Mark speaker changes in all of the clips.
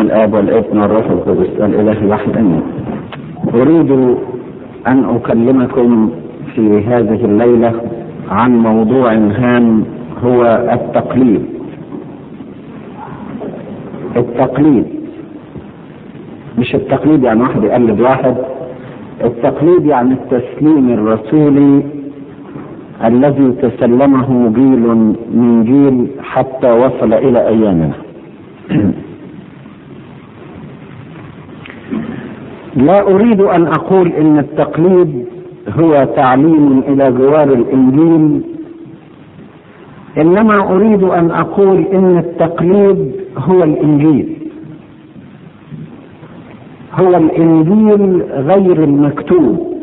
Speaker 1: الآب والابن والروح القدس الإله الواحد آمين. أريد أن أكلمكم في هذه الليلة عن موضوع هام هو التقليد. التقليد مش التقليد يعني واحد يقلد واحد، التقليد يعني التسليم الرسولي الذي تسلمه جيل من جيل حتى وصل إلى أيامنا. لا أريد أن أقول إن التقليد هو تعليم إلى جوار الإنجيل، إنما أريد أن أقول إن التقليد هو الإنجيل، هو الإنجيل غير المكتوب،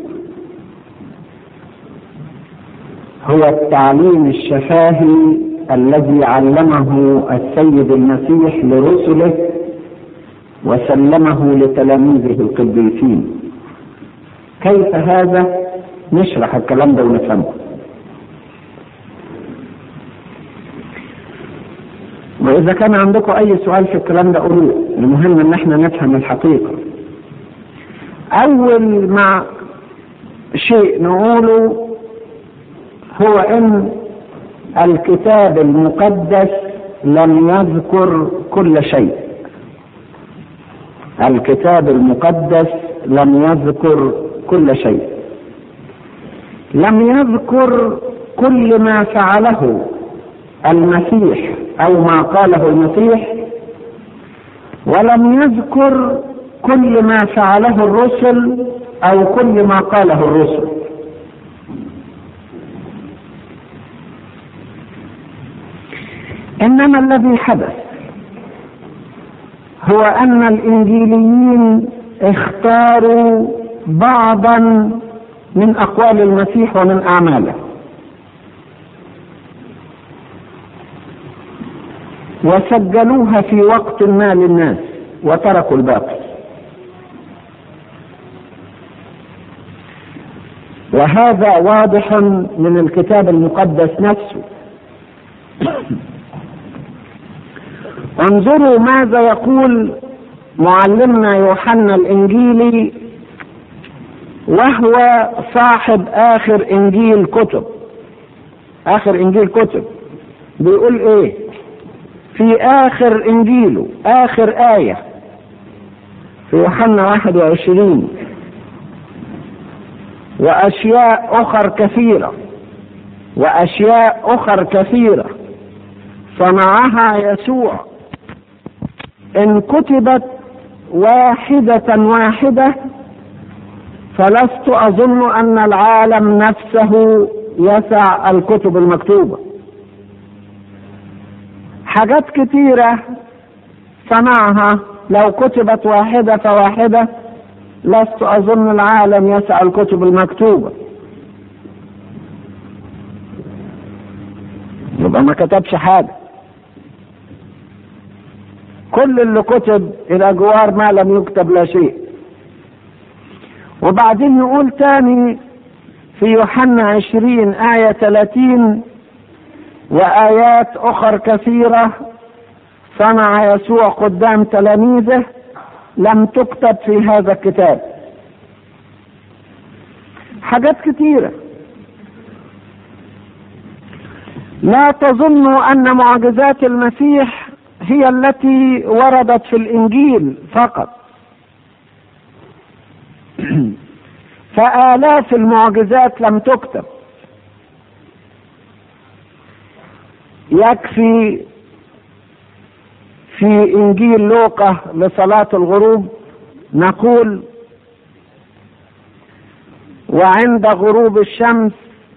Speaker 1: هو التعليم الشفاهي الذي علمه السيد المسيح لرسله وسلمه لتلاميذه القديسين. كيف هذا؟ نشرح الكلام ده ونفهمه. وإذا كان عندكم أي سؤال في الكلام ده قولوه، المهم إن احنا نفهم الحقيقة. أول ما شيء نقوله هو إن الكتاب المقدس لم يذكر كل شيء. الكتاب المقدس لم يذكر كل شيء، لم يذكر كل ما فعله المسيح أو ما قاله المسيح، ولم يذكر كل ما فعله الرسل أو كل ما قاله الرسل. إنما الذي حدث هو أن الإنجيليين اختاروا بعضا من أقوال المسيح ومن أعماله وسجلوها في وقت ما للناس وتركوا الباقي. وهذا واضح من الكتاب المقدس نفسه. انظروا ماذا يقول معلمنا يوحنا الإنجيلي وهو صاحب آخر إنجيل كتب. آخر إنجيل كتب بيقول إيه في آخر إنجيله؟ آخر آية في يوحنا 21: وأشياء أخر كثيرة صنعها يسوع إن كتبت واحدة فلست أظن أن العالم نفسه يسع الكتب المكتوبة. حاجات كتيرة صنعها لو كتبت واحدة فواحدة لست أظن العالم يسع الكتب المكتوبة. يبقى ما كتبش حاجة. كل اللي كتب إلى جوار ما لم يكتب لا شيء. وبعدين يقول تاني في يوحنا 20 آية 30: وآيات أخر كثيرة صنع يسوع قدام تلاميذه لم تكتب في هذا الكتاب. حاجات كثيرة. لا تظنوا أن معجزات المسيح هي التي وردت في الإنجيل فقط، فآلاف المعجزات لم تكتب. يكفي في إنجيل لوقا لصلاة الغروب نقول: وعند غروب الشمس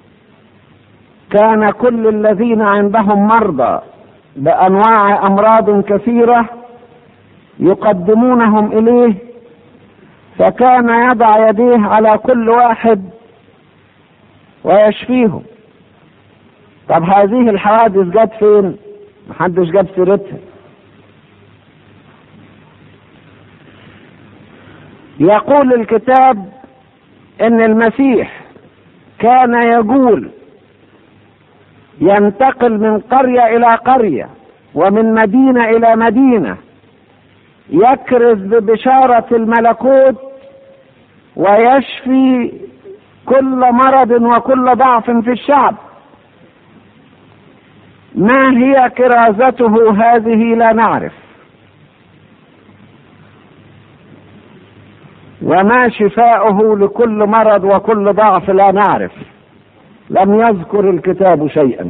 Speaker 1: كان كل الذين عندهم مرضى بأنواع أمراض كثيرة يقدمونهم إليه، فكان يضع يديه على كل واحد ويشفيهم. طب هذه الحوادث جت فين؟ محدش جاب سيرتها. يقول الكتاب ان المسيح كان يقول ينتقل من قرية الى قرية ومن مدينة الى مدينة يكرز ببشارة الملكوت ويشفي كل مرض وكل ضعف في الشعب. ما هي كرازته هذه لا نعرف، وما شفاؤه لكل مرض وكل ضعف لا نعرف، لم يذكر الكتاب شيئا.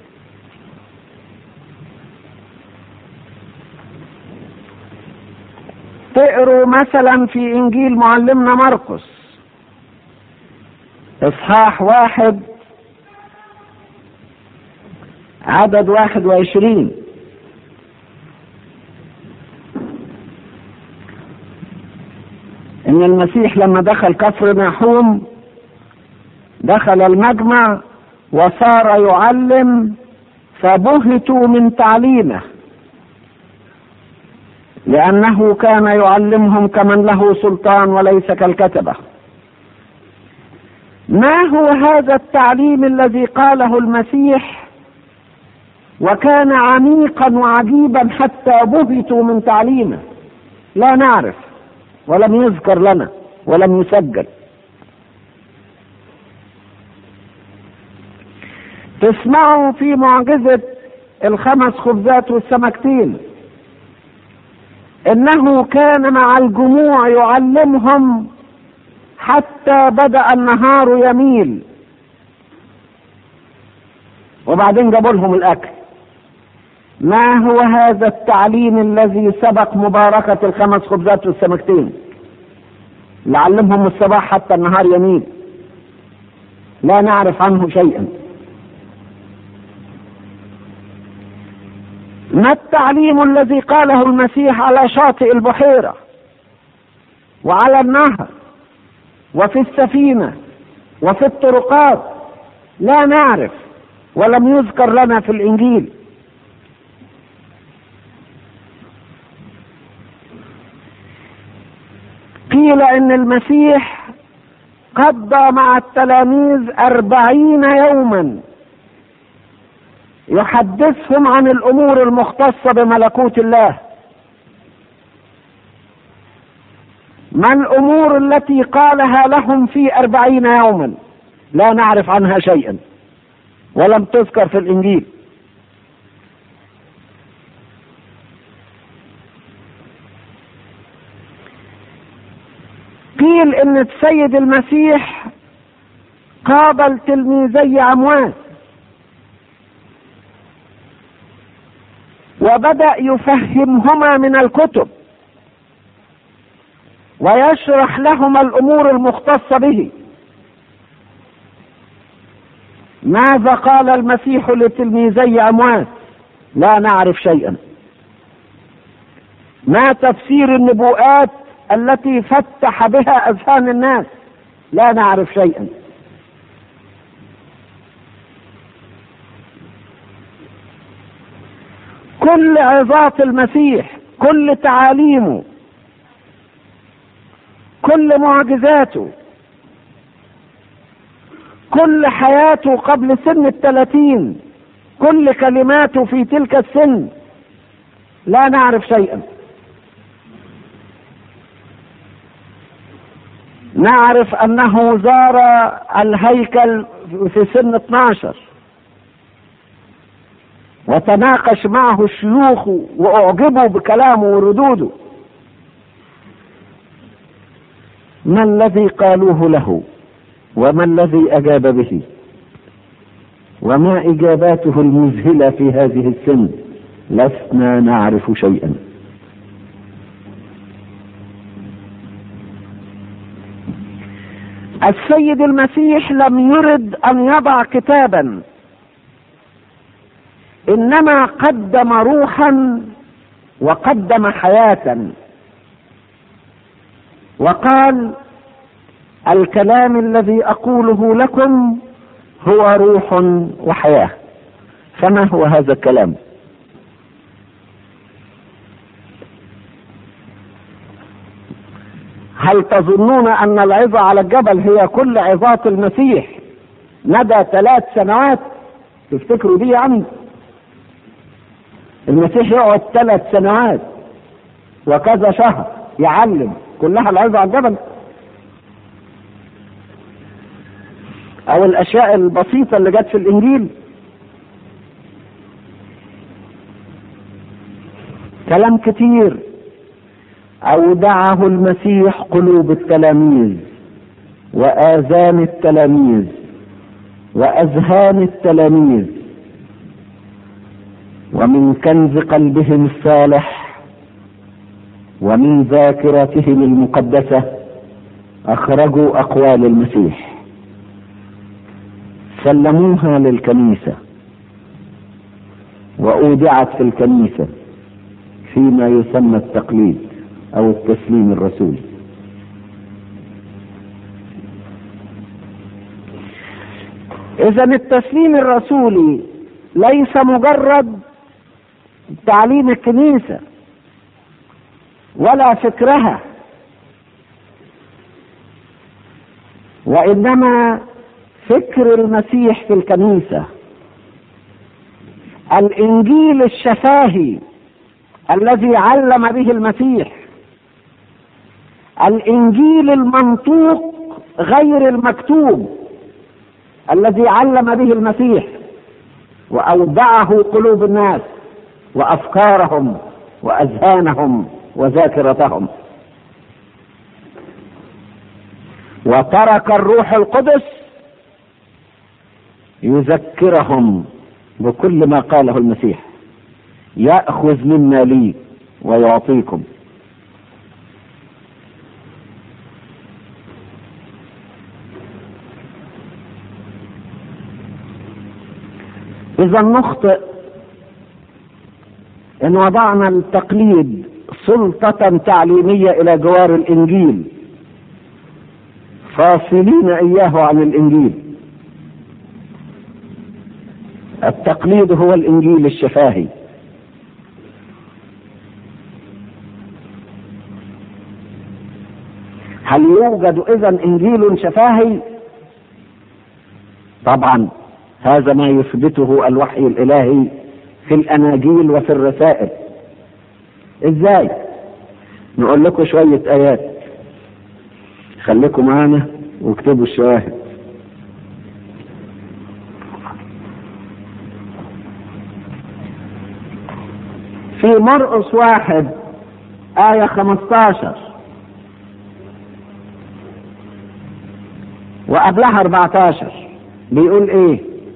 Speaker 1: تقروا مثلا في انجيل معلمنا مرقس اصحاح 1 عدد 21. ان المسيح لما دخل كفر ناحوم دخل المجمع وصار يعلم، فبهتوا من تعليمه، لأنه كان يعلمهم كمن له سلطان وليس كالكتبة. ما هو هذا التعليم الذي قاله المسيح وكان عميقا وعجيبا حتى بهتوا من تعليمه؟ لا نعرف، ولم يذكر لنا ولم يسجل. تسمعوا في معجزة 5 خبزات والسمكتين انه كان مع الجموع يعلمهم حتى بدأ النهار يميل، وبعدين جابوا لهم الاكل. ما هو هذا التعليم الذي سبق مباركة 5 خبزات والسمكتين اللي علمهم الصباح حتى النهار يميل؟ لا نعرف عنه شيئا. ما التعليم الذي قاله المسيح على شاطئ البحيرة وعلى النهر وفي السفينة وفي الطرقات؟ لا نعرف، ولم يذكر لنا في الإنجيل. قيل إن المسيح قضى مع التلاميذ 40 يوما يحدثهم عن الأمور المختصة بملكوت الله. ما الأمور التي قالها لهم في 40 يوما؟ لا نعرف عنها شيئا، ولم تذكر في الإنجيل. قيل إن السيد المسيح قابل تلميذي عمواس وبدأ يفهمهما من الكتب ويشرح لهما الأمور المختصة به. ماذا قال المسيح لتلميذي عمواس؟ لا نعرف شيئا. ما تفسير النبوءات التي فتح بها أذهان الناس؟ لا نعرف شيئا. كل عظات المسيح، كل تعاليمه، كل معجزاته، كل حياته قبل سن 30، كل كلماته في تلك السن، لا نعرف شيئا. نعرف أنه زار الهيكل في سن 12 وتناقش معه الشيوخ وأعجبوا بكلامه وردوده. ما الذي قالوه له وما الذي أجاب به وما إجاباته المذهلة في هذه السن؟ لسنا نعرف شيئا. السيد المسيح لم يرد أن يضع كتابا، إنما قدم روحا وقدم حياة، وقال: الكلام الذي أقوله لكم هو روح وحياة. فما هو هذا الكلام؟ هل تظنون أن العظة على الجبل هي كل عظات المسيح مدى 3 سنوات؟ تفتكروا دي؟ يعني المسيح يقعد 3 سنوات وكذا شهر يعلم، كلها العظة على الجبل. او الاشياء البسيطة اللي جت في الانجيل، كلام كتير. اودعه المسيح قلوب التلاميذ واذان التلاميذ واذهان التلاميذ، ومن كنز قلبهم الصالح ومن ذاكرتهم المقدسة اخرجوا اقوال المسيح، سلموها للكنيسة واودعت في الكنيسة فيما يسمى التقليد او التسليم الرسولي. اذا التسليم الرسولي ليس مجرد تعليم الكنيسة ولا فكرها، وانما فكر المسيح في الكنيسة، الانجيل الشفاهي الذي علم به المسيح، الانجيل المنطوق غير المكتوب الذي علم به المسيح واودعه قلوب الناس وافكارهم واذهانهم وذاكرتهم، وترك الروح القدس يذكرهم بكل ما قاله المسيح: يأخذ مما لي ويعطيكم. إذا نخطئ إن وضعنا التقليد سلطة تعليمية إلى جوار الإنجيل، فاصلين إياه عن الإنجيل. التقليد هو الإنجيل الشفاهي. هل يوجد إذن إنجيل شفاهي؟ طبعا، هذا ما يثبته الوحي الإلهي في الأناجيل وفي الرسائل. إزاي؟ نقول لكم شوية آيات، خليكم معانا واكتبوا الشواهد. في مرقس 1 آية 15 وقبلها 14 بيقول ايه؟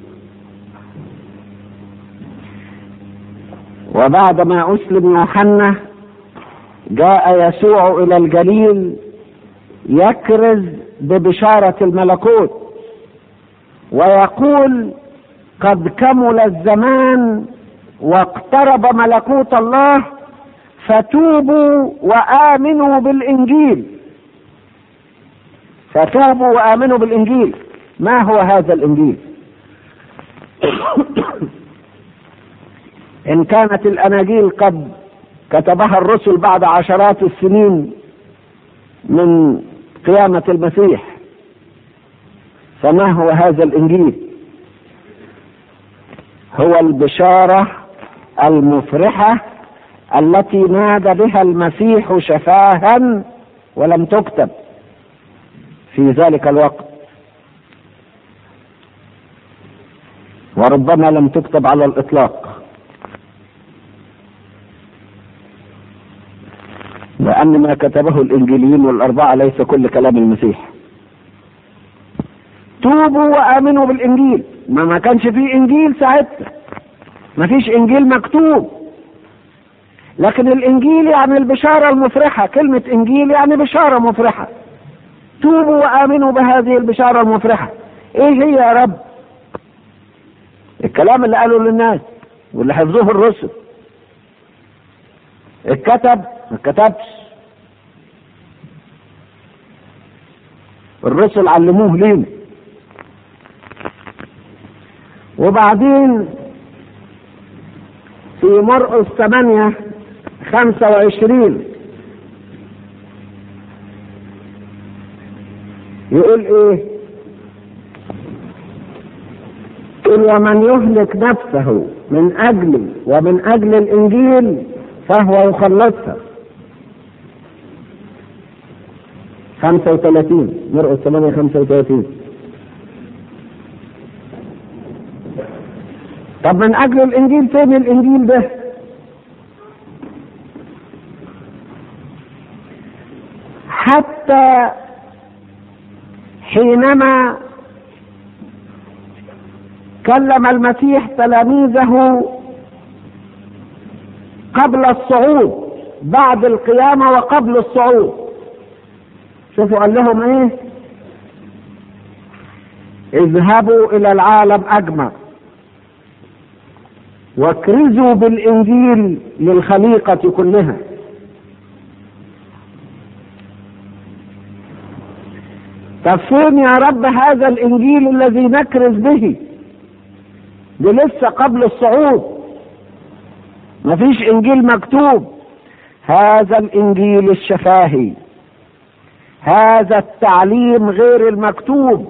Speaker 1: وبعدما أسلم يوحنا جاء يسوع إلى الجليل يكرز ببشارة الملكوت ويقول: قد كمل الزمان واقترب ملكوت الله، فتوبوا وآمنوا بالإنجيل. فتوبوا وآمنوا بالإنجيل. ما هو هذا الإنجيل؟ إن كانت الأناجيل قد كتبها الرسل بعد عشرات السنين من قيامة المسيح، فما هو هذا الإنجيل؟ هو البشارة المفرحة التي نادى بها المسيح شفاها ولم تكتب في ذلك الوقت، وربما لم تكتب على الإطلاق، لأن ما كتبه الإنجيليين والأربعة ليس كل كلام المسيح. توبوا وآمنوا بالإنجيل. ما كانش فيه إنجيل ساعتها، ما فيش إنجيل مكتوب، لكن الإنجيل يعني البشارة المفرحة. كلمة إنجيل يعني بشارة مفرحة. توبوا وآمنوا بهذه البشارة المفرحة. إيه هي يا رب؟ الكلام اللي قالوا للناس واللي حفظوه الرسل. اتكتب ما اتكتبش، الرسل علموه لينا. وبعدين في مرقس 8:25 يقول ايه؟ يقول: ومن يهلك نفسه من اجلي ومن اجل الانجيل فهو يخلصها،
Speaker 2: 35 مرقس 8:35. طب من أجل الإنجيل فين الإنجيل ده؟ حتى حينما كلم المسيح تلاميذه قبل الصعود، بعد القيامة وقبل الصعود، شوفوا قال لهم ايه؟ اذهبوا الى العالم اجمع واكرزوا بالانجيل للخليقة كلها. طب فين يا رب هذا الانجيل الذي نكرز به؟ ده لسه قبل الصعود، مفيش انجيل مكتوب. هذا الانجيل الشفاهي، هذا التعليم غير المكتوب،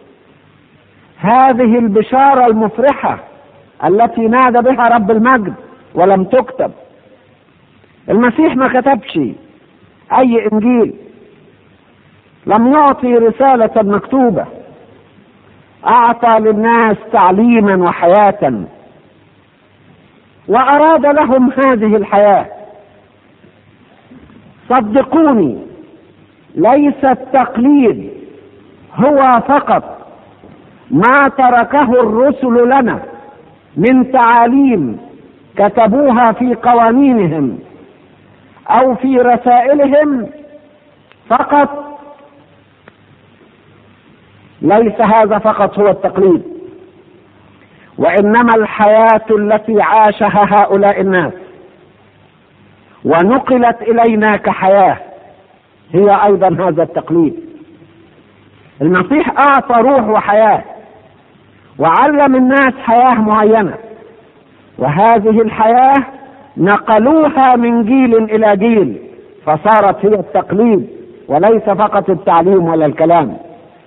Speaker 2: هذه البشارة المفرحة التي نادى بها رب المجد ولم تكتب. المسيح ما كتبش اي انجيل، لم يعطي رسالة مكتوبة، اعطى للناس تعليما وحياة، واراد لهم هذه الحياة. صدقوني، ليس التقليد هو فقط ما تركه الرسل لنا من تعاليم كتبوها في قوانينهم او في رسائلهم فقط. ليس هذا فقط هو التقليد، وانما الحياة التي عاشها هؤلاء الناس ونقلت الينا كحياة هي ايضا هذا التقليد. المسيح اعطى روح وحياة وعلم الناس حياة معينة، وهذه الحياة نقلوها من جيل الى جيل، فصارت هي التقليد وليس فقط التعليم ولا الكلام.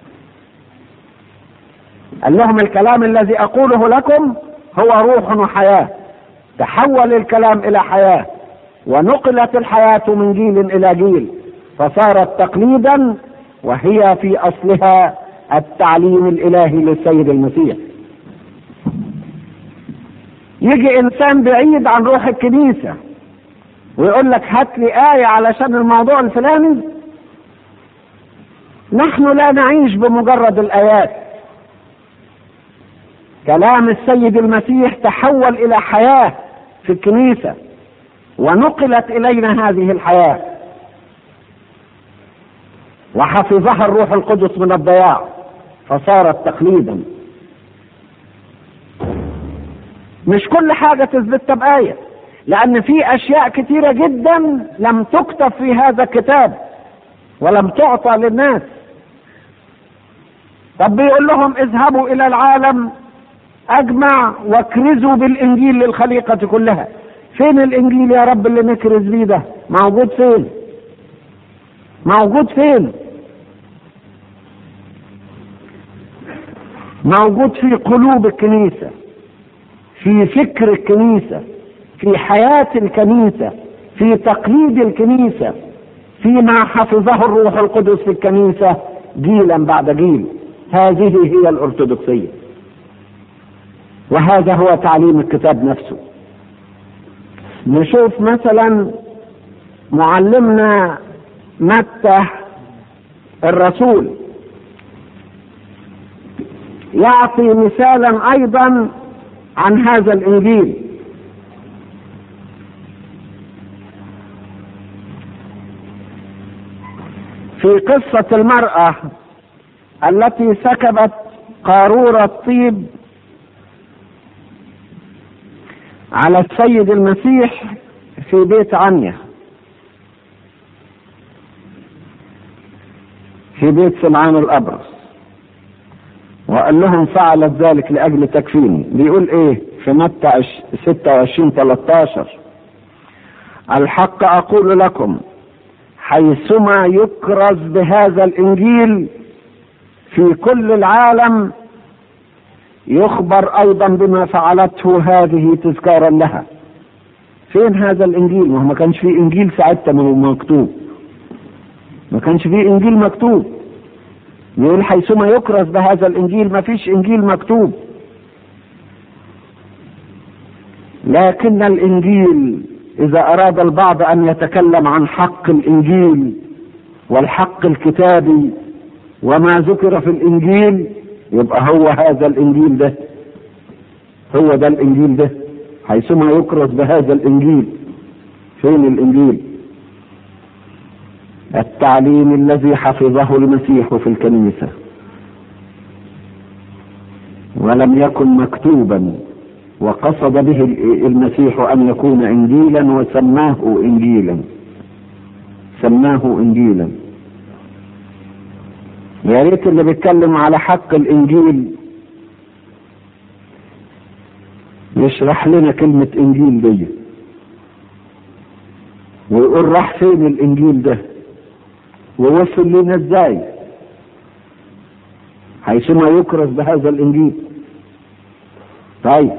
Speaker 2: قال لهم الكلام الذي اقوله لكم هو روح وحياة. تحول الكلام الى حياة، ونقلت الحياة من جيل الى جيل، فصارت تقليدا، وهي في اصلها التعليم الالهي للسيد المسيح. يجي انسان بعيد عن روح الكنيسة ويقول لك هات لي آية علشان الموضوع الفلاني. نحن لا نعيش بمجرد الآيات. كلام السيد المسيح تحول إلى حياة في الكنيسة، ونقلت إلينا هذه الحياة، وحفظها الروح القدس من الضياع، فصارت تقليدا. مش كل حاجة تثبت بآية، لأن في أشياء كثيرة جدا لم تكتب في هذا الكتاب ولم تعطى للناس. طب بيقول لهم اذهبوا إلى العالم أجمع واكرزوا بالإنجيل للخليقة كلها. فين الإنجيل يا رب اللي نكرز بيه ده؟ موجود فين؟ موجود فين؟ موجود في قلوب الكنيسة، في فكر الكنيسة، في حياة الكنيسة، في تقليد الكنيسة، فيما حفظه الروح القدس في الكنيسة جيلا بعد جيل. هذه هي الأرثوذكسية، وهذا هو تعليم الكتاب نفسه. نشوف مثلا معلمنا متى الرسول يعطي مثالا أيضا عن هذا الإنجيل. في قصة المرأة التي سكبت قارورة طيب على السيد المسيح في بيت عنيا، في بيت سمعان الأبرص، وقال لهم فعلت ذلك لأجل تكفيني. بيقول ايه في متى 26:13؟ الحق أقول لكم حيثما يكرز بهذا الإنجيل في كل العالم يخبر أيضا بما فعلته هذه تذكارا لها. فين هذا الإنجيل؟ ما كانش فيه إنجيل ساعتها من مكتوب. ما كانش فيه انجيل مكتوب. يقول حيثما يكرز بهذا الانجيل، ما فيش انجيل مكتوب. لكن الانجيل اذا اراد البعض ان يتكلم عن حق الانجيل والحق الكتابي وما ذكر في الانجيل، يبقى هو هذا الانجيل ده، هو ده الانجيل ده، حيثما يكرز بهذا الانجيل. فين الانجيل؟ التعليم الذي حفظه المسيح في الكنيسة ولم يكن مكتوبا، وقصد به المسيح ان يكون انجيلا وسماه انجيلا، سماه انجيلا. يا ريت اللي بيتكلم على حق الانجيل يشرح لنا كلمة انجيل دي، ويقول راح فين الانجيل ده ووصل لنا ازاي حيثما يكرز بهذا الانجيل. طيب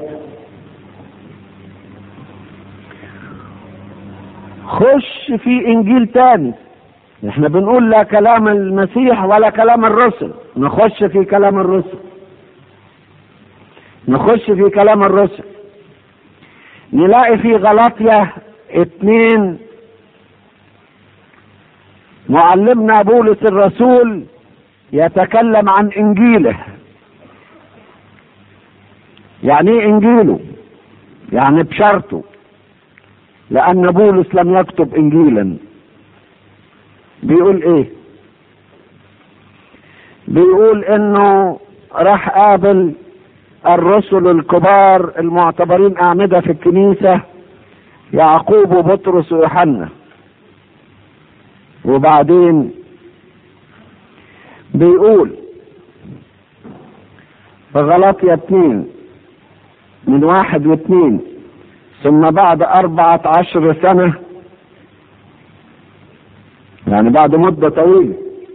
Speaker 2: خش في انجيل تاني. احنا بنقول لا كلام المسيح ولا كلام الرسل، نخش في كلام الرسل، نخش في كلام الرسل. نلاقي في غلاطية 2 معلمنا بولس الرسول يتكلم عن انجيله. يعني ايه انجيله؟ يعني بشرطه، لان بولس لم يكتب انجيلا. بيقول ايه؟ بيقول انه راح قابل الرسل الكبار المعتبرين اعمدة في الكنيسة، يعقوب وبطرس ويوحنا. وبعدين بيقول في غلاطية 2 من 1 و2: ثم بعد 14 سنة، يعني بعد مدة طويلة،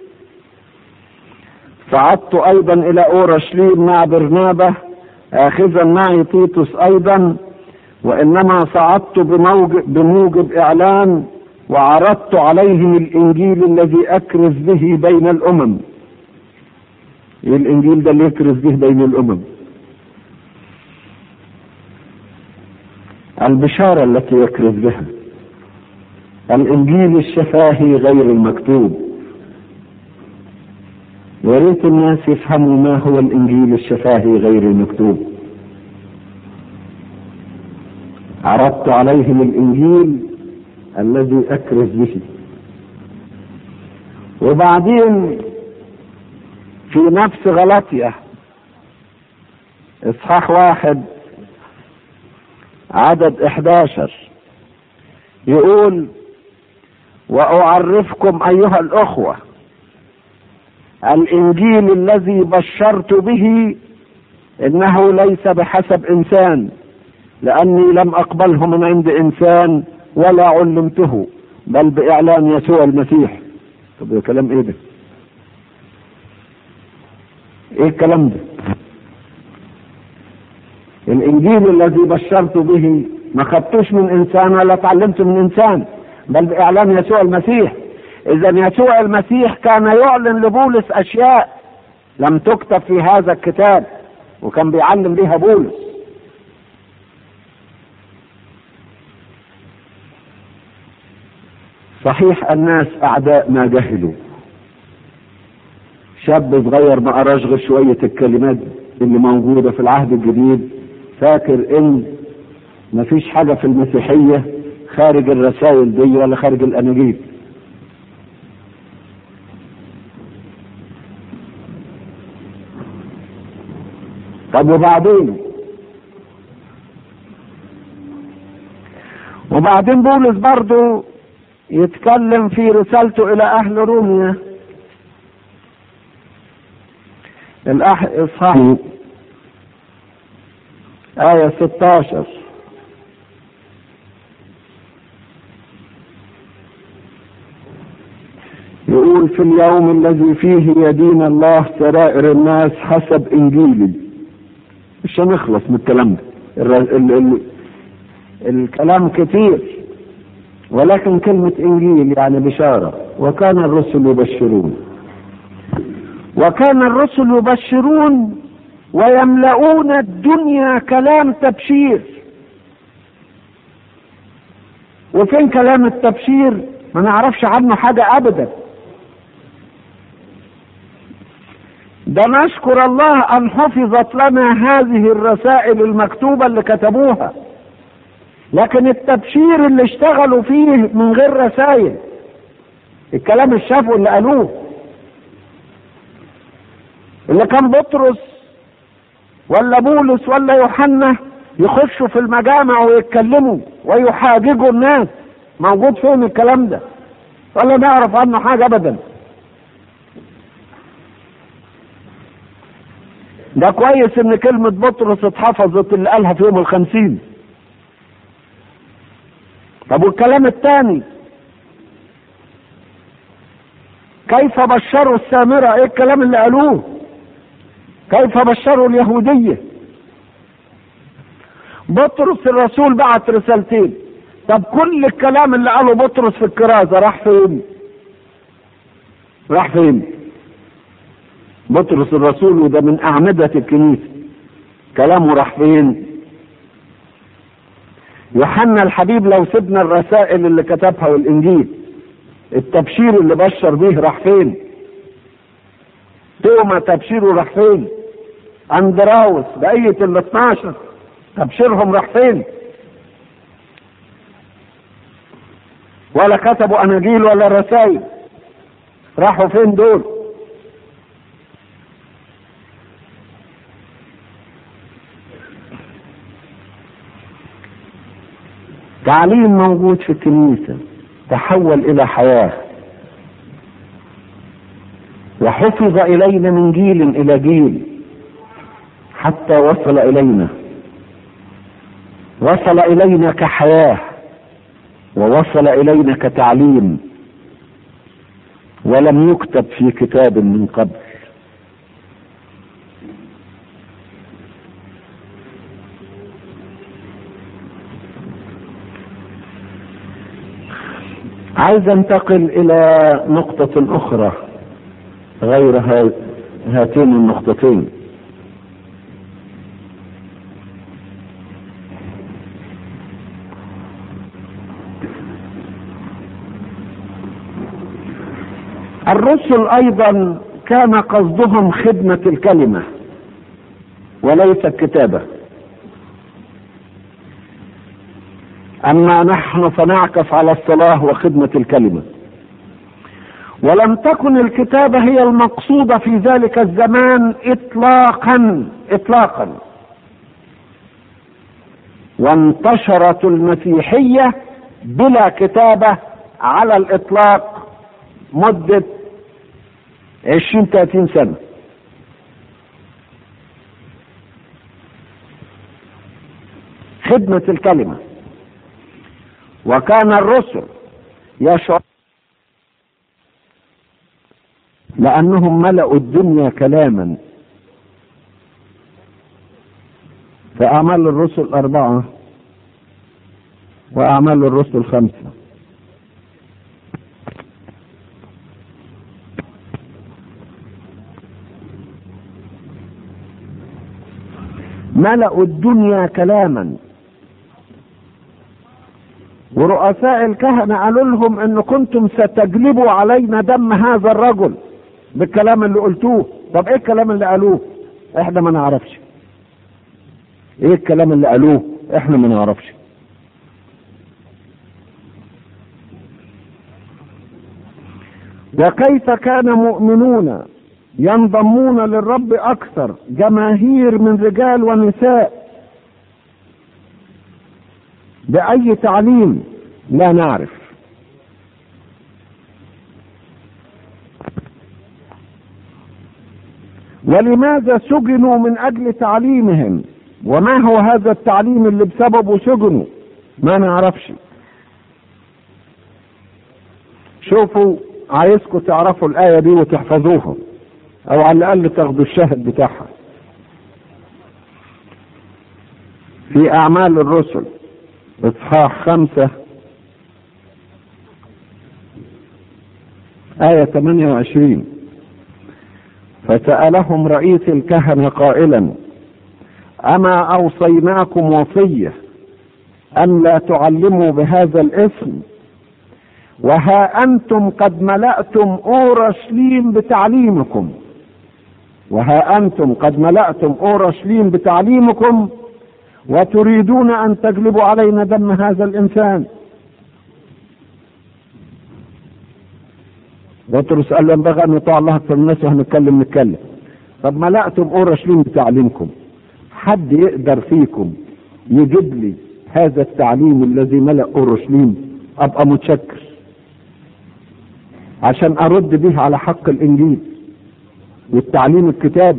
Speaker 2: صعدت ايضا الى اورشليم مع برنابة اخذا معي تيتوس ايضا، وانما صعدت بموجب اعلان، وعرضت عليهم الانجيل الذي اكرز به بين الامم. ايه الانجيل ده اللي يكرز به بين الامم؟ البشارة التي يكرز بها، الانجيل الشفاهي غير المكتوب. يا ريت الناس يفهموا ما هو الانجيل الشفاهي غير المكتوب. عرضت عليهم الانجيل الذي اكرز به. وبعدين في نفس غلاطية اصحاح 1 عدد 11 يقول: واعرفكم ايها الاخوة الانجيل الذي بشرت به انه ليس بحسب انسان، لاني لم اقبله من عند انسان ولا علمته، بل باعلان يسوع المسيح. طب ده كلام ايه ده؟ ايه الكلام ده؟ الانجيل الذي بشرت به ما خدتوش من انسان ولا تعلمته من انسان، بل باعلان يسوع المسيح. اذا يسوع المسيح كان يعلن لبولس اشياء لم تكتب في هذا الكتاب، وكان بيعلم بيها بولس. صحيح الناس اعداء ما جهلوا. شاب صغير ما قراش غير شوية الكلمات اللي موجودة في العهد الجديد، فاكر ان مفيش حاجة في المسيحية خارج الرسائل دي ولا خارج الاناجيل. طب وبعدين بولس برضو يتكلم في رسالته الى اهل روميا الاصحاح آية 16: يقول: في اليوم الذي فيه يدين الله سرائر الناس حسب انجيلي. مش هنخلص من الكلام ده، الكلام كتير، ولكن كلمة انجيل يعني بشارة. وكان الرسل يبشرون. وكان الرسل يبشرون ويملؤون الدنيا كلام تبشير. وفين كلام التبشير؟ ما نعرفش عنه حاجة أبدا. ده نشكر الله أن حفظت لنا هذه الرسائل المكتوبة اللي كتبوها، لكن التبشير اللي اشتغلوا فيه من غير رسائل، الكلام اللي شافوا اللي قالوه، اللي كان بطرس ولا بولس ولا يوحنا يخشوا في المجامع ويتكلموا ويحاججوا الناس، موجود فين الكلام ده؟ ولا نعرف عنه حاجة أبدا. ده كويس ان كلمة بطرس اتحفظت اللي قالها في يوم 50. طب والكلام الثاني؟ كيف بشروا السامرة؟ ايه الكلام اللي قالوه؟ كيف بشروا اليهودية؟ بطرس الرسول بعت رسالتين. طب كل الكلام اللي قاله بطرس في الكرازة راح فين؟ راح فين؟ بطرس الرسول وده من أعمدة الكنيسة، كلامه راح فين؟ يوحنا الحبيب لو سيبنا الرسائل اللي كتبها والإنجيل، التبشير اللي بشر بيه راح فين؟ توما تبشيره راح فين؟ أندراوس بقية ال 12 تبشيرهم راح فين؟ ولا كتبوا أناجيل ولا رسائل، راحوا فين دول؟ تعليم موجود في الكنيسة تحول إلى حياة، وحفظ إلينا من جيل إلى جيل حتى وصل إلينا، وصل إلينا كحياة ووصل إلينا كتعليم، ولم يكتب في كتاب من قبل. عايز انتقل الى نقطة اخرى غير هاتين النقطتين. الرسل ايضا كان قصدهم خدمة الكلمة وليس الكتابة، أما نحن فنعكف على الصلاة وخدمة الكلمة. ولم تكن الكتابة هي المقصودة في ذلك الزمان إطلاقا، وانتشرت المسيحية بلا كتابة على الإطلاق مدة 20-30 سنة. خدمة الكلمة. وكان الرسل يشعر لأنهم ملأوا الدنيا كلاما. فأعمال الرسل 4 وأعمال الرسل 5. ملأوا الدنيا كلاما، ورؤساء الكهنة قالوا لهم ان كنتم ستجلبوا علينا دم هذا الرجل بالكلام اللي قلتوه. طب ايه الكلام اللي قالوه؟ احنا ما نعرفش. ايه الكلام اللي قالوه؟ احنا ما نعرفش. وكيف كان مؤمنون ينضمون للرب اكثر، جماهير من رجال ونساء، بأي تعليم لا نعرف. ولماذا سجنوا من أجل تعليمهم؟ وما هو هذا التعليم اللي بسببه سجنوا؟ ما نعرفش. شوفوا، عايزكم تعرفوا الآية دي وتحفظوها، أو على الأقل تاخدوا الشاهد بتاعها. في أعمال الرسل إصحاح 5 آية 28: فسألهم رئيس الكهنة قائلا: أما أوصيناكم وصية أن لا تعلموا بهذا الاسم؟ وها أنتم قد ملأتم أورشليم بتعليمكم. وها أنتم قد ملأتم أورشليم بتعليمكم وتريدون أن تجلبوا علينا دم هذا الإنسان. بطرس قال له: ينبغي أن يطاع الله أكثر الناس وهنتكلم. طب ملأتم أورشليم بتعليمكم، حد يقدر فيكم يجيب لي هذا التعليم الذي ملأ أورشليم؟ أبقى متشكر عشان أرد به على حق الإنجيل والتعليم الكتابي.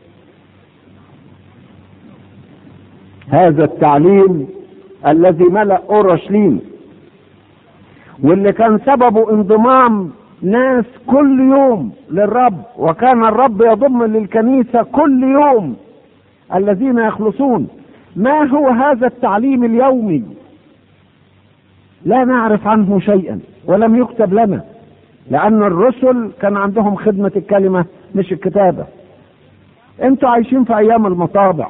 Speaker 2: هذا التعليم الذي ملأ أورشليم، واللي كان سببه انضمام ناس كل يوم للرب، وكان الرب يضم للكنيسة كل يوم الذين يخلصون. ما هو هذا التعليم اليومي؟ لا نعرف عنه شيئا ولم يكتب لنا، لأن الرسل كان عندهم خدمة الكلمة مش الكتابة. انتوا عايشين في أيام المطابع،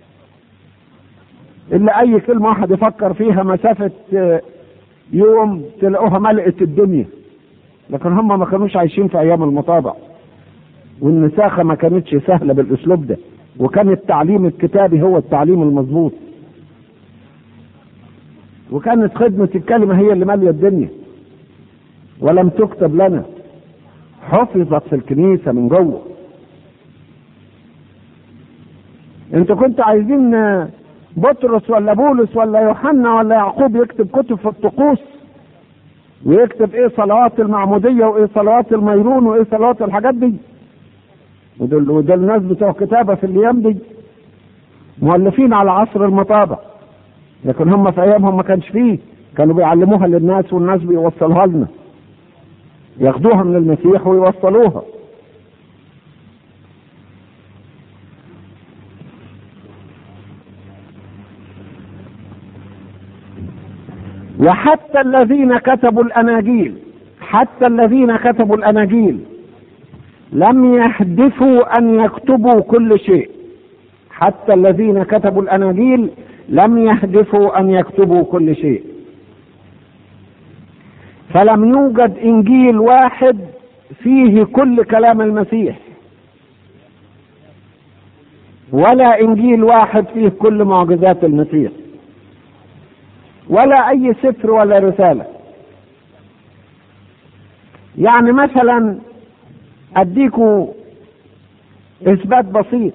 Speaker 2: اللي أي كلمة واحد يفكر فيها مسافة يوم تلاقوها ملئت الدنيا. لكن هم ما كانوش عايشين في أيام المطابع، والنساخة ما كانتش سهلة بالأسلوب ده، وكان التعليم الكتابي هو التعليم المظبوط، وكانت خدمة الكلمة هي اللي مالية الدنيا ولم تكتب لنا، حفظت في الكنيسة من جوه. انتوا كنتوا عايزين بطرس ولا بولس ولا يوحنا ولا يعقوب يكتب كتب في الطقوس، ويكتب ايه صلوات المعمودية وايه صلوات الميرون وايه صلوات الحاجات دي؟ ودول الناس بتوع كتابة في الايام دي مؤلفين على عصر المطابع، لكن هم في ايامهم ما كانش فيه، كانوا بيعلموها للناس والناس بيوصلوها لنا، ياخدوها من المسيح ويوصلوها. وحتى الذين كتبوا الأناجيل لم يحدثوا أن يكتبوا كل شيء. حتى الذين كتبوا الأناجيل لم يحدثوا أن يكتبوا كل شيء. فلم يوجد إنجيل واحد فيه كل كلام المسيح، ولا إنجيل واحد فيه كل معجزات المسيح، ولا أي سفر ولا رسالة. يعني مثلا أديكوا إثبات بسيط: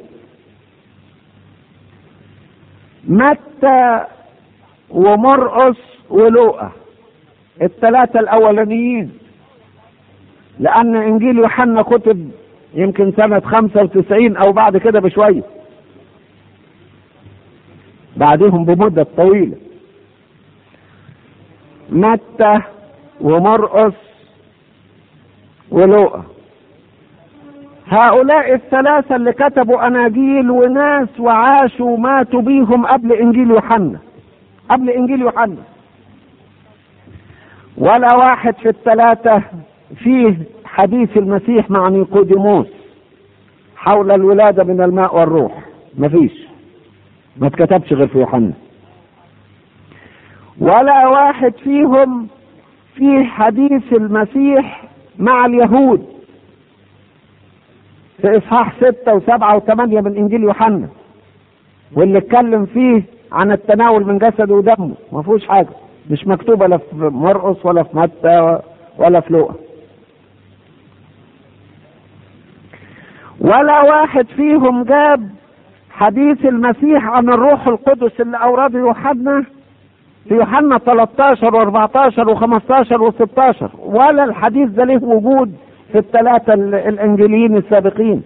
Speaker 2: متى ومرقس ولوقا الثلاثة الأولانيين، لأن إنجيل يوحنا كتب يمكن سنة 95 أو بعد كده بشوية، بعدهم بمدة طويلة. متى ومرقس ولوقا، هؤلاء الثلاثة اللي كتبوا أناجيل وناس وعاشوا ماتوا بيهم قبل إنجيل يوحنا. ولا واحد في الثلاثة فيه حديث المسيح مع نيقوديموس حول الولادة من الماء والروح، مفيش، ما اتكتبش غير في يوحنا. ولا واحد فيهم فيه حديث المسيح مع اليهود في إصحاح 6 و7 و8 من إنجيل يوحنا، واللي اتكلم فيه عن التناول من جسده ودمه، ما فيهوش حاجة، مش مكتوبة لا في مرقس ولا في متى ولا في لوقا. ولا واحد فيهم جاب حديث المسيح عن الروح القدس اللي أورده يوحنا في يوحنا 13 و14 و15 و16، ولا الحديث ده له وجود في الثلاثة الإنجيليين السابقين.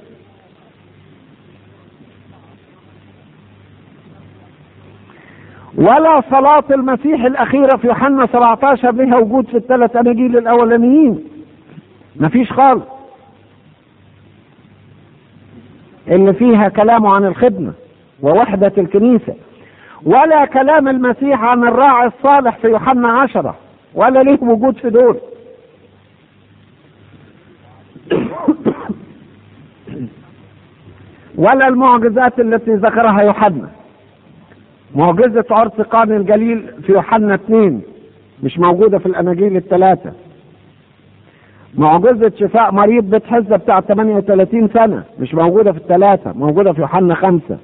Speaker 2: ولا صلاة المسيح الأخيرة في يوحنا 17 لها وجود في الثلاث أناجيل الأولانيين، مفيش خالص، اللي فيها كلامه عن الخدمة ووحدة الكنيسة. ولا كلام المسيح عن الراعي الصالح في يوحنا 10 ولا له وجود في دول. ولا المعجزات التي ذكرها يوحنا. معجزة عرس قانا الجليل في يوحنا 2 مش موجودة في الأناجيل الثلاثة. معجزة شفاء مريض بيت حزة بتاع 38 سنة مش موجودة في الثلاثة، موجودة في يوحنا 5.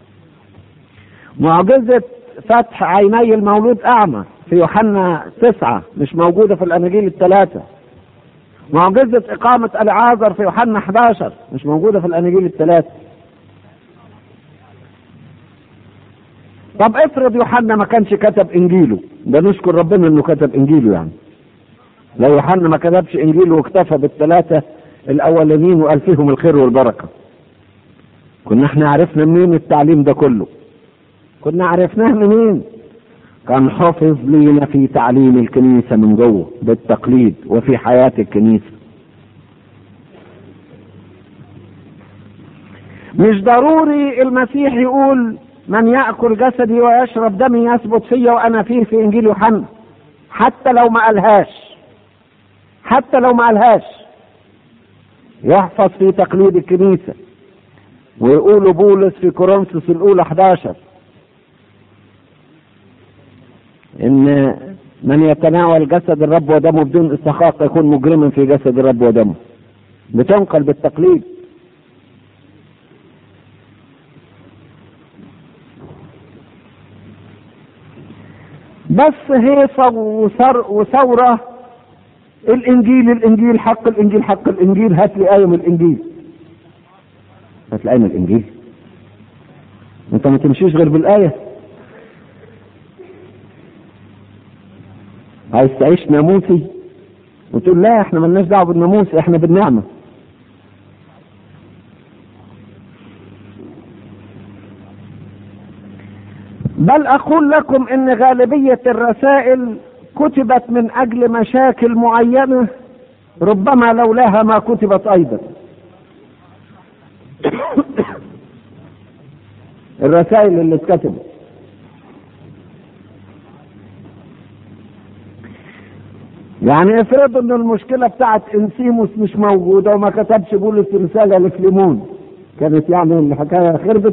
Speaker 2: معجزة فتح عيني المولود أعمى في يوحنا 9 مش موجودة في الأناجيل الثلاثة. معجزة إقامة العازر في يوحنا 11 مش موجودة في الأناجيل الثلاثة. طب افرض يوحنا ما كانش كتب إنجيله، ده نشكر ربنا إنه كتب إنجيله يعني. لو يوحنا ما كتبش إنجيله واكتفى بالثلاثة الأولانيين وقال فيهم الخير والبركة، كنا احنا عرفنا منين التعليم ده كله؟ كنا عرفناه منين؟ كان حافظ لينا في تعليم الكنيسة من جوه بالتقليد وفي حياة الكنيسة. مش ضروري المسيح يقول من يأكل جسدي ويشرب دمي يثبت فيا وأنا فيه في إنجيل يوحنا، حتى لو ما قالهاش يحفظ في تقليد الكنيسة. ويقول بولس في كورنثوس الأولى 11 إن من يتناول جسد الرب ودمه بدون استحقاق يكون مجرما في جسد الرب ودمه. بتنقل بالتقليد. بس هيصة وثورة الإنجيل حق الإنجيل هات لي آية من الإنجيل. هات لي آية من الإنجيل. أنت ما تمشيش غير بالآية. عايز تعيش ناموسي وتقول لا احنا مالناش دعوه بالناموس، احنا بالنعمه. بل اقول لكم ان غالبيه الرسائل كتبت من اجل مشاكل معينه ربما لولاها ما كتبت ايضا. الرسائل اللي اتكتبت يعني افرض ان المشكلة بتاعت انسيموس مش موجودة وما كتبش بولس رسالة لفليمون، كانت يعني الحكاية خربت.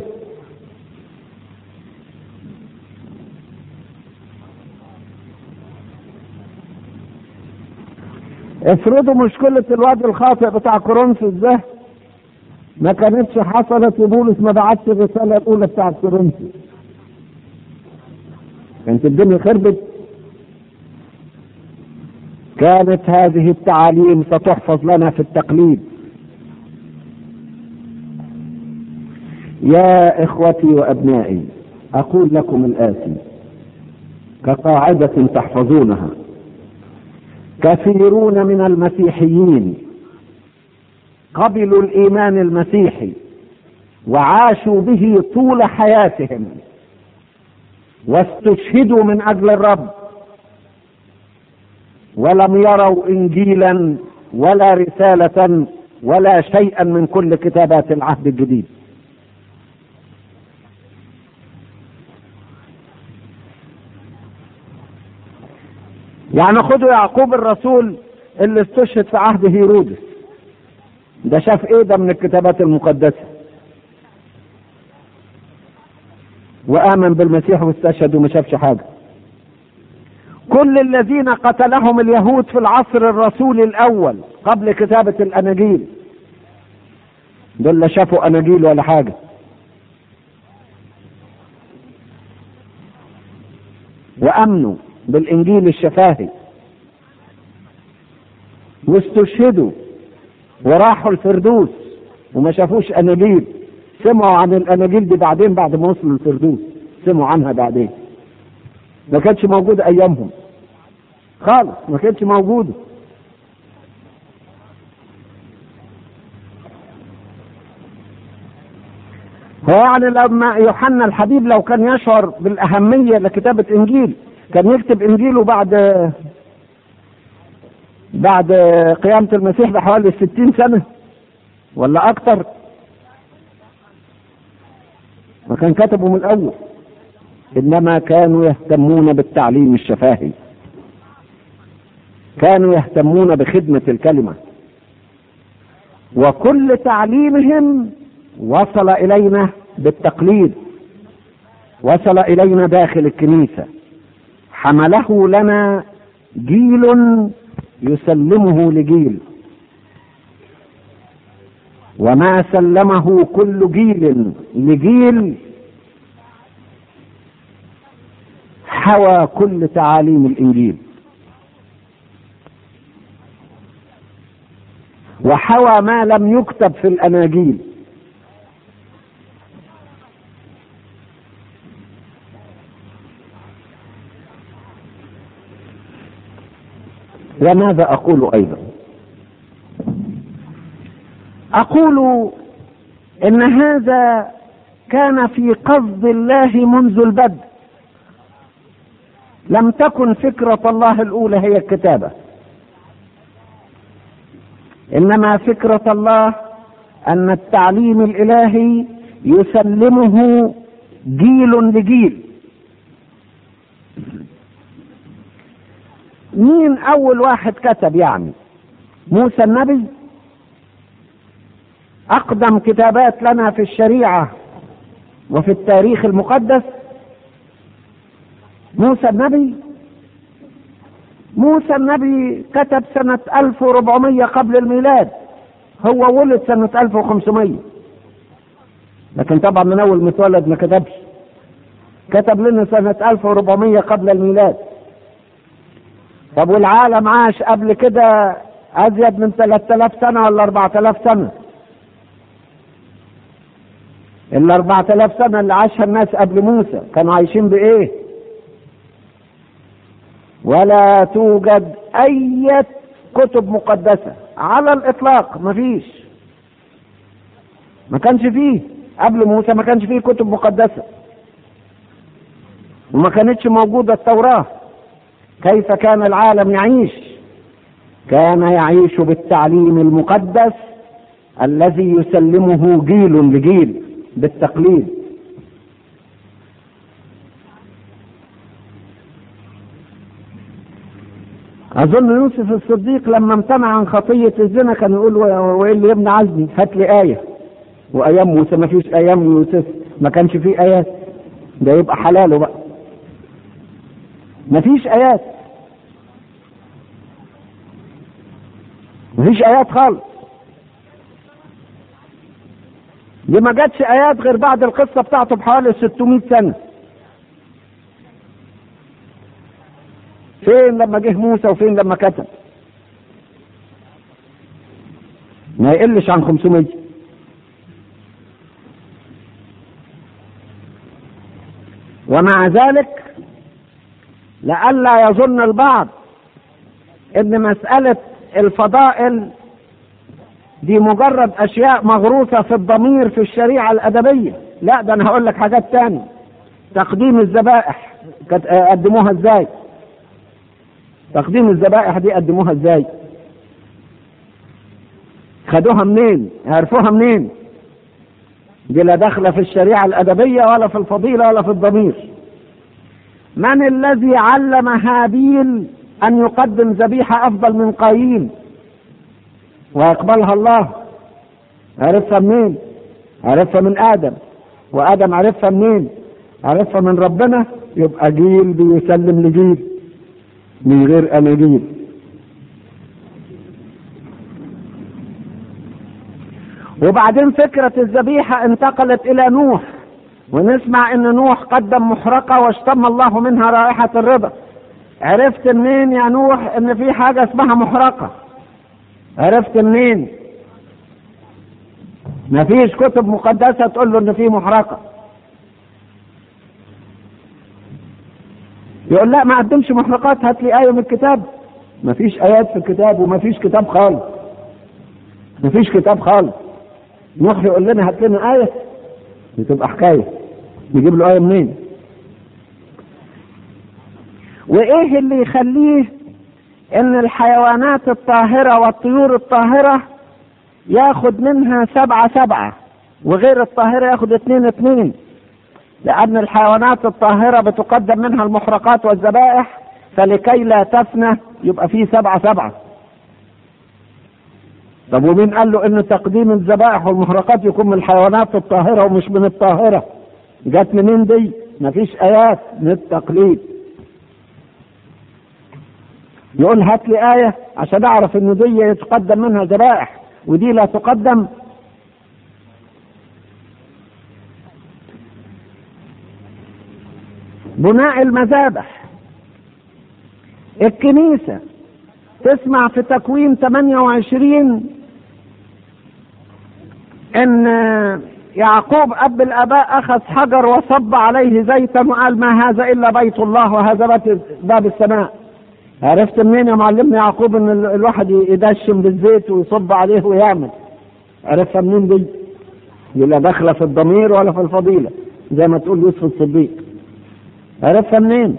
Speaker 2: افرضوا مشكلة الواد الخاطئ بتاع كورنثوس ده ما كانتش حصلت وبولس ما بعتش الرسالة الأولى بتاعت كورنثوس، كانت الدنيا خربت. كانت هذه التعاليم ستحفظ لنا في التقليد. يا إخوتي وأبنائي، أقول لكم الآتي كقاعدة تحفظونها: كثيرون من المسيحيين قبلوا الإيمان المسيحي وعاشوا به طول حياتهم واستشهدوا من أجل الرب، ولم يروا إنجيلا ولا رسالة ولا شيئا من كل كتابات العهد الجديد. يعني خدوا يعقوب الرسول اللي استشهد في عهد هيرودس، ده شاف ايه ده من الكتابات المقدسة وآمن بالمسيح واستشهد وما شافش حاجة. كل الذين قتلهم اليهود في العصر الرسولي الأول قبل كتابة الأناجيل دول لا شافوا أناجيل ولا حاجة. وأمنوا بالإنجيل الشفاهي واستشهدوا وراحوا الفردوس وما شافوش أناجيل. سمعوا عن الأناجيل دي بعدين بعد ما وصلوا الفردوس، سمعوا عنها بعدين، ما كانتش موجودة أيامهم خالص، ما كانتش موجودة. هو يعني لما يوحنا الحبيب لو كان يشعر بالأهمية لكتابة إنجيل كان يكتب إنجيله بعد قيامة المسيح بحوالي 60 سنة ولا أكتر، ما كان كتبه من الأول. إنما كانوا يهتمون بالتعليم الشفاهي، كانوا يهتمون بخدمة الكلمة، وكل تعليمهم وصل إلينا بالتقليد، وصل إلينا داخل الكنيسة، حمله لنا جيل يسلمه لجيل، وما سلمه كل جيل لجيل حوى كل تعاليم الإنجيل، وحوى ما لم يكتب في الأناجيل. وماذا أقول أيضا؟ أقول إن هذا كان في قصد الله منذ البدء. لم تكن فكرة الله الأولى هي الكتابة، إنما فكرة الله أن التعليم الإلهي يسلمه جيل لجيل. مين أول واحد كتب؟ يعني موسى النبي، أقدم كتابات لنا في الشريعة وفي التاريخ المقدس موسى النبي. موسى النبي كتب سنة 1400 قبل الميلاد، هو ولد سنة 1500، لكن طبعا من أول ما اتولد ما كتبش، كتب لنا سنة 1400 قبل الميلاد. طب والعالم عاش قبل كده أزيد من 3000 سنة ولا 4000 سنة؟ ال 4000 سنة اللي عاشها الناس قبل موسى كانوا عايشين بإيه؟ ولا توجد أي كتب مقدسة على الإطلاق، مفيش، ما كانش فيه قبل موسى، ما كانش فيه كتب مقدسة، وما كانتش موجودة التوراة. كيف كان العالم يعيش؟ كان يعيش بالتعليم المقدس الذي يسلمه جيل لجيل بالتقليد. أظن يوسف الصديق لما امتنع عن خطية الزنا كان يقول وإيه اللي يبنى عزمي؟ هات لي آية. وأيام موسى ما فيش، أيام يوسف ما كانش فيه آيات، ده يبقى حلاله بقى، ما فيش آيات، ما فيش آيات خالص. دي ما جاتش آيات غير بعد القصة بتاعته بحوالي 600 سنة. فين لما جه موسى وفين لما كتب؟ ما يقلش عن 500. ومع ذلك لئلا يظن البعض ان مسألة الفضائل دي مجرد اشياء مغروسة في الضمير في الشريعة الادبية، لا، ده انا هقول لك حاجات تانية. تقديم الذبائح قدموها ازاي؟ تقديم الذبائح دي قدموها ازاي؟ خدوها منين؟ عرفوها منين؟ دي لا داخله في الشريعة الادبية ولا في الفضيلة ولا في الضمير. من الذي علم هابيل ان يقدم ذبيحة افضل من قايين ويقبلها الله؟ عرفها منين؟ عرفها من ادم، وادم عرفها منين؟ عرفها من ربنا. يبقى جيل بيسلم لجيل من غير اناجيل. وبعدين فكرة الذبيحة انتقلت الى نوح، ونسمع ان نوح قدم محرقة واشتم الله منها رائحة الرضا. عرفت منين يا نوح ان في حاجة اسمها محرقة؟ عرفت منين؟ مفيش كتب مقدسة تقول له ان في محرقة. يقول لا ما قدمش محرقات، هات لي آية من الكتاب. مفيش آيات في الكتاب، ومفيش كتاب خالص، مفيش كتاب خالص. نوح يقول لنا هات لنا آية، بتبقى حكاية، نجيب له آية منين؟ وإيه اللي يخليه إن الحيوانات الطاهرة والطيور الطاهرة ياخد منها 7 وغير الطاهرة ياخد 2؟ لأن الحيوانات الطاهرة بتقدم منها المحرقات والذبائح، فلكي لا تفنى يبقى فيه 7. طب ومين قال له ان تقديم الذبائح والمحرقات يكون من الحيوانات الطاهرة ومش من الطاهرة؟ جت منين دي؟ مفيش ايات، من التقليد. يقول هات لي آية عشان اعرف ان دي يتقدم منها ذبائح ودي لا تقدم. بناء المذابح، الكنيسة تسمع في تكوين 28 ان يعقوب اب الاباء اخذ حجر وصب عليه زيتا وقال ما هذا الا بيت الله وهذا باب السماء. عرفت منين يا معلمنا يعقوب ان الواحد يدشم بالزيت ويصب عليه ويعمل؟ عرفت منين دي؟ لا داخله في الضمير ولا في الفضيله زي ما تقول يوسف الصديق. عرفت منين؟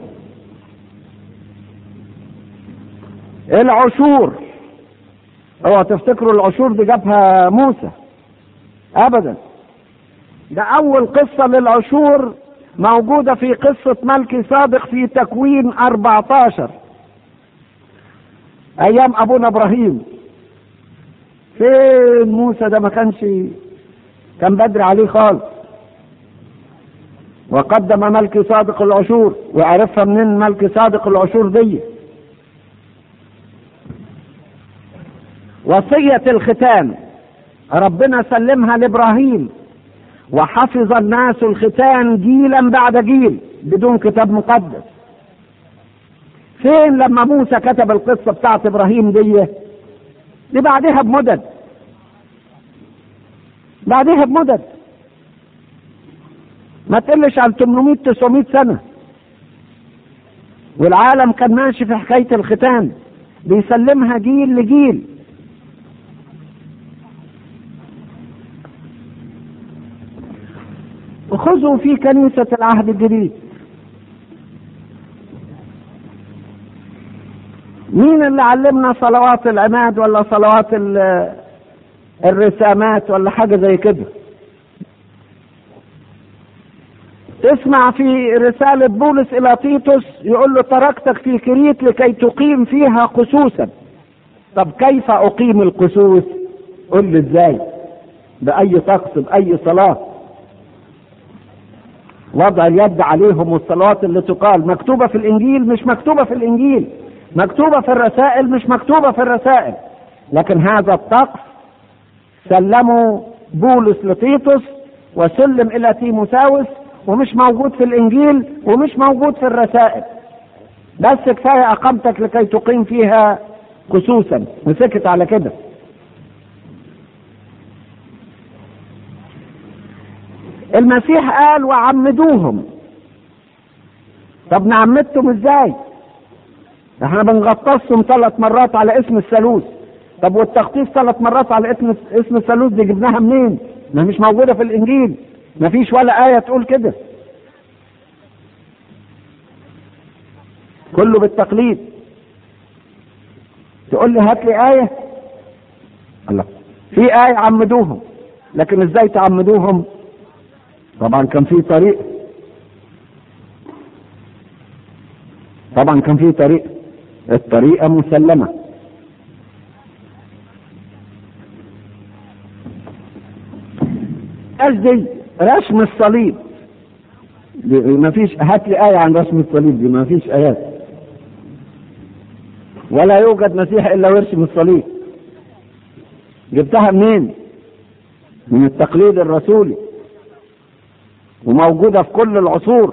Speaker 2: العشور، اوعى تفتكروا العشور دي جابها موسى ابدا. ده اول قصة للعشور موجودة في قصة ملكي صادق في تكوين 14 ايام ابونا ابراهيم. فين موسى ده؟ ما كان بدري عليه خالص. وقدم ملكي صادق العشور. وعرفها منين ملكي صادق العشور دي؟ وصية الختان ربنا سلمها لابراهيم، وحفظ الناس الختان جيلا بعد جيل بدون كتاب مقدس. فين لما موسى كتب القصة بتاعت ابراهيم دي بعدها بمدد، بعدها بمدد ما تقلش عن 800-900 سنة. والعالم كان ماشي في حكاية الختان بيسلمها جيل لجيل. خذوا في كنيسة العهد الجديد مين اللي علمنا صلوات العماد ولا صلوات الرسامات ولا حاجة زي كده؟ تسمع في رسالة بولس إلى تيتوس يقول له تركتك في كريت لكي تقيم فيها قسوسا. طب كيف أقيم القسوس؟ قل لي ازاي؟ بأي طقس، بأي صلاة؟ وضع اليد عليهم والصلوات اللي تقال مكتوبة في الإنجيل مش مكتوبة في الإنجيل، مكتوبة في الرسائل مش مكتوبة في الرسائل. لكن هذا الطقس سلموا بولس لتيتوس وسلم إلى تيموثاوس، ومش موجود في الإنجيل ومش موجود في الرسائل. بس كفاية أقامتك لكي تقيم فيها قسوسا، وسكت على كده. المسيح قال وعمدوهم. طب نعمدتم ازاي؟ احنا بنغطسهم 3 مرات على اسم الثالوث. طب والتغطيس 3 مرات على اسم الثالوث دي جبناها منين؟ ما مش موجودة في الإنجيل، ما فيش ولا آية تقول كده، كله بالتقليد. تقول لي هات لي آية؟ الله، في آية عمدوهم، لكن ازاي تعمدوهم؟ طبعا كان في طريق، طبعا كان في طريق، الطريقة مسلمة. دي رسم الصليب ما فيش، هات لي آية عن رسم الصليب دي، ما فيش آيات، ولا يوجد مسيح إلا ويرسم الصليب. جبتها منين؟ من التقليد الرسولي، وموجودة في كل العصور.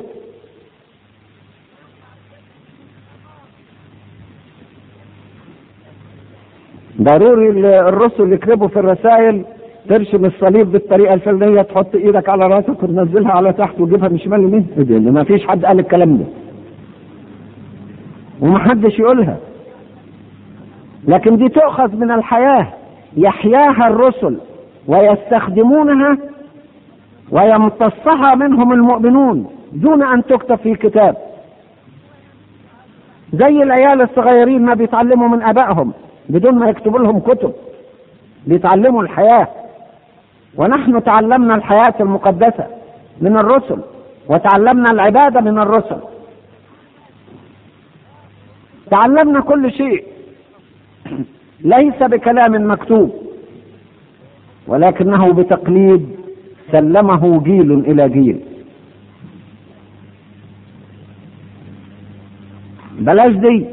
Speaker 2: ضروري الرسل يكتبوا في الرسائل ترسم الصليب بالطريقة الفلانية، تحط ايدك على راسك وتنزلها على تحت وتجيبها من شمال يمين. ما فيش حد قال الكلام ده، ومحدش يقولها. لكن دي تؤخذ من الحياة يحياها الرسل ويستخدمونها ويمتصها منهم المؤمنون دون ان تكتب في كتاب. زي العيال الصغيرين ما بيتعلموا من ابائهم بدون ما يكتبوا لهم كتب، بيتعلموا الحياة. ونحن تعلمنا الحياة المقدسة من الرسل، وتعلمنا العبادة من الرسل، تعلمنا كل شيء ليس بكلام مكتوب، ولكنه بتقليد سلمه جيل إلى جيل. بلاش دي.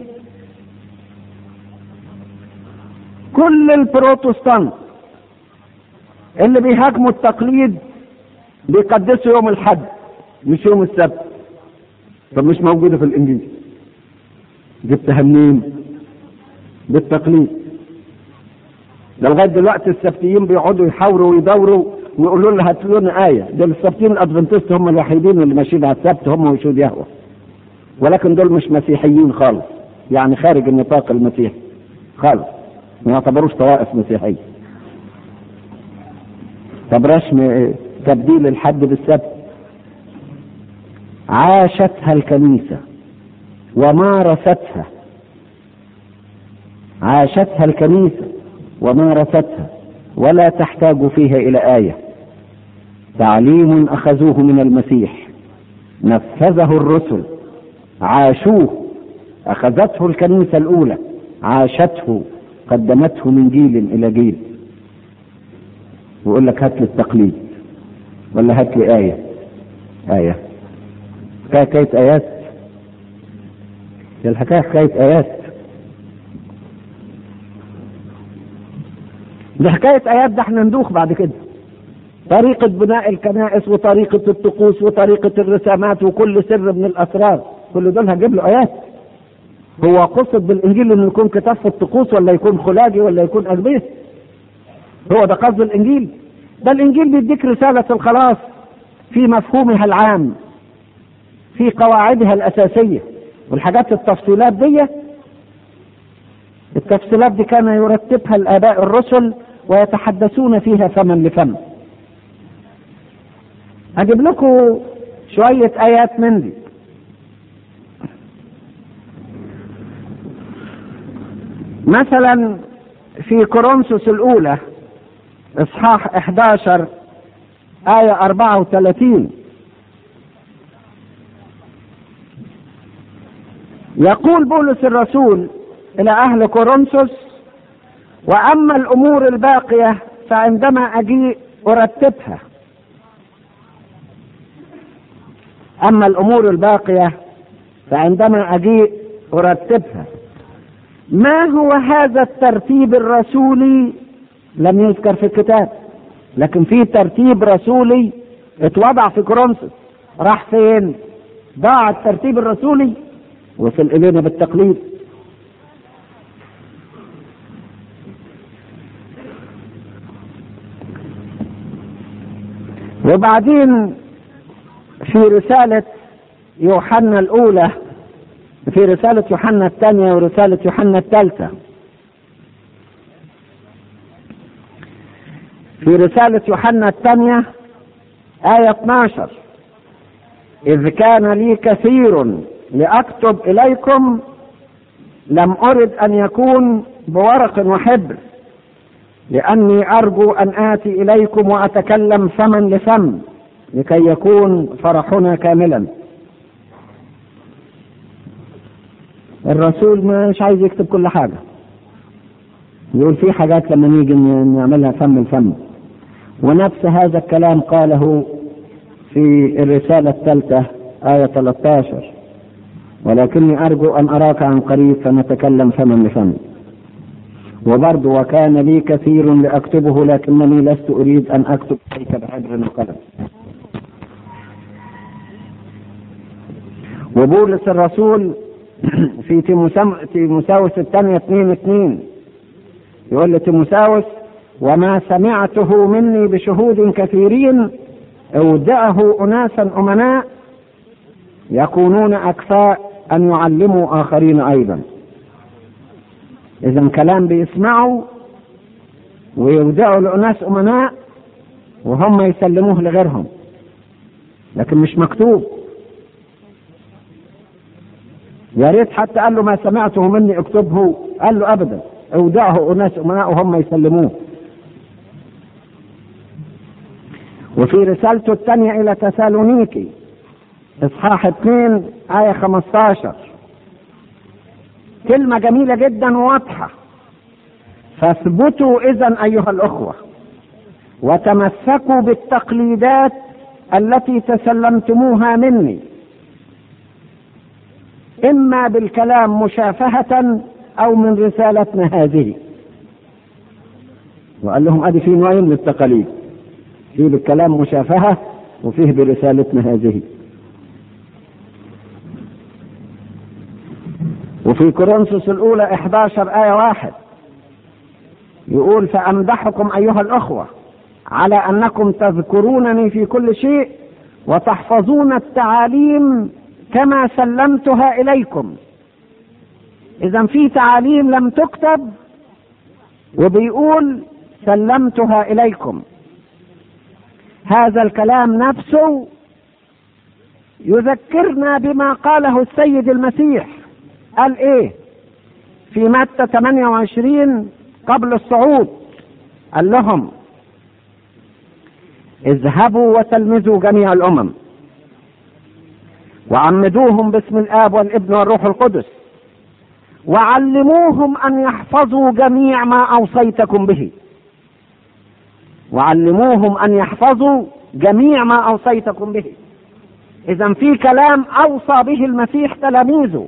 Speaker 2: كل البروتستانت اللي بيهاجموا التقليد بيقدسوا يوم الحد مش يوم السبت. طب مش موجودة في الإنجيل، جبتها منين؟ بالتقليد. ده لغاية دلوقتي السبتيين بيقعدوا يحاوروا ويدوروا ويقولوا لنا هاتوا لنا آية. دول السبتيين الأدفنتست هم الوحيدين اللي ماشيين على السبت، هم وشهود يهوه، ولكن دول مش مسيحيين خالص، يعني خارج النطاق المسيحي خالص، ما يعتبروش طوائف مسيحية. طب رسم تبديل الحد بالسبت عاشتها الكنيسة ومارستها، عاشتها الكنيسة ومارستها، ولا تحتاج فيها إلى آية. تعليم أخذوه من المسيح، نفذه الرسل، عاشوه، أخذته الكنيسة الأولى، عاشته، قدمته من جيل إلى جيل. ويقول لك هات لي التقليد ولا هات لي آية. آية حكاية آيات، الحكاية حكاية آيات، دي حكاية آيات. ده احنا ندوخ بعد كده. طريقة بناء الكنائس وطريقة الطقوس وطريقة الرسامات وكل سر من الأسرار، كل دول هجيب له آيات. هو قصد بالإنجيل إنه يكون كتاب في الطقوس ولا يكون خلاجي ولا يكون أجبيس؟ هو ده قصد الإنجيل؟ ده الإنجيل بيديك رسالة الخلاص في مفهومها العام، في قواعدها الأساسية، والحاجات التفصيلات دي، التفصيلات دي كان يرتبها الآباء الرسل ويتحدثون فيها فما لفم. أجيب لكم شوية آيات من دي. مثلا في كورنثوس الأولى إصحاح 11 آية 34 يقول بولس الرسول إلى أهل كورنثوس: وأما الأمور الباقية فعندما أجيء أرتبها. أما الأمور الباقية فعندما أجيء أرتبها. ما هو هذا الترتيب الرسولي؟ لم يذكر في الكتاب، لكن في ترتيب رسولي اتوضع في كورنثوس. راح فين؟ ضاع الترتيب الرسولي، وصل إلينا بالتقليد. وبعدين في رسالة يوحنا الأولى، في رسالة يوحنا الثانية ورسالة يوحنا الثالثة، في رسالة يوحنا الثانية آية 12: إذ كان لي كثير لأكتب إليكم لم أرد أن يكون بورق وحبر، لأني أرجو أن آتي إليكم وأتكلم فما لفم لكي يكون فرحنا كاملا. الرسول مش عايز يكتب كل حاجة، يقول في حاجات لما نيجي نعملها فم الفم. ونفس هذا الكلام قاله في الرسالة الثالثة آية 13: ولكني أرجو أن أراك عن قريب فنتكلم فما لفم. وبرضه وكان لي كثير لأكتبه لكنني لست أريد أن أكتب إليك بحبر وقلم. وبولس الرسول في تيموثاوس الثانية 2:2 يقول لتيموثاوس: وما سمعته مني بشهود كثيرين أودعه أناسا أمناء يكونون أكفاء أن يعلموا آخرين أيضا. إذا كلام بيسمعوا ويودعوا لأناس أمناء وهم يسلموه لغيرهم، لكن مش مكتوب. يا ريت حتى قال له ما سمعته مني اكتبه، قال له أبدا، اودعه أناس أمناء وهم يسلموه. وفي رسالته الثانية إلى تسالونيكي إصحاح 2 آية 15 كلمة جميلة جدا وواضحة: فاثبتوا إذن أيها الأخوة وتمسكوا بالتقليدات التي تسلمتموها مني، إما بالكلام مشافهة أو من رسالتنا هذه. وقال لهم أدي في نوعين من التقاليد، فيه بالكلام مشافهة وفيه برسالتنا هذه. وفي كورنثوس الأولى 11 آية 1 يقول: فأمدحكم أيها الأخوة على أنكم تذكرونني في كل شيء وتحفظون التعاليم كما سلمتها إليكم. إذن في تعاليم لم تكتب وبيقول سلمتها إليكم. هذا الكلام نفسه يذكرنا بما قاله السيد المسيح. قال إيه في متى 28 قبل الصعود؟ قال لهم: اذهبوا وتلمذوا جميع الأمم وعمدوهم باسم الآب والابن والروح القدس وعلموهم أن يحفظوا جميع ما أوصيتكم به. وعلموهم أن يحفظوا جميع ما أوصيتكم به. إذن في كلام أوصى به المسيح تلاميذه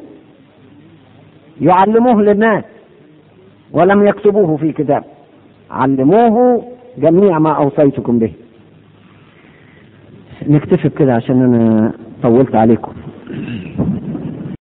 Speaker 2: يعلموه للناس ولم يكتبوه في كتاب. علموه جميع ما أوصيتكم به. نكتفي بكده عشان أنا طولت عليكم.